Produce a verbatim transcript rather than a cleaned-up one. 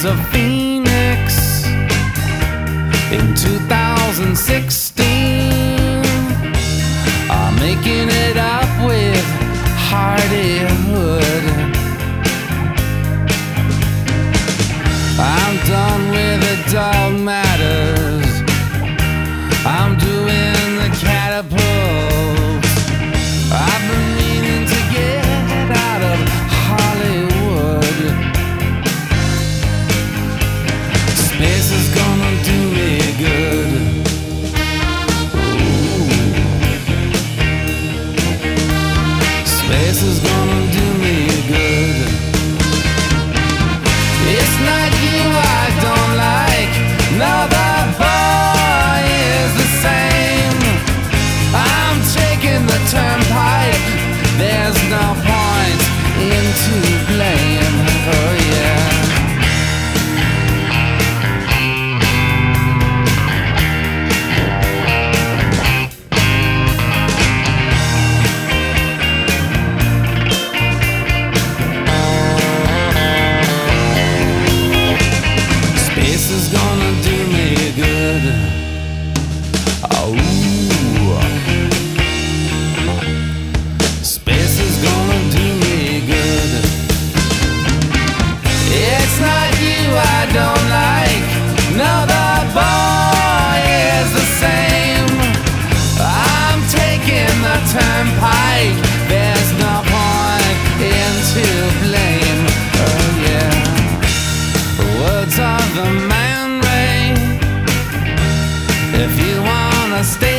a phoenix in two thousand sixteen. I'm making it up with hardihood. I'm done with the dog matters. I'm doing the catapult. I've been meaning to get out of Hollywood. Space is gonna do me good. Ooh. Space is gonna do me good. It's not you I don't like. No, the boy is the same. I'm taking the turnpike. There's no point into blame. Oh yeah. Space is gonna do me good. Oh, space is gonna do me good. It's not you I don't like. No, the boy is the same. I'm taking the turnpike. There's no point into blame. Oh yeah. Words of the man ray. If you wanna stay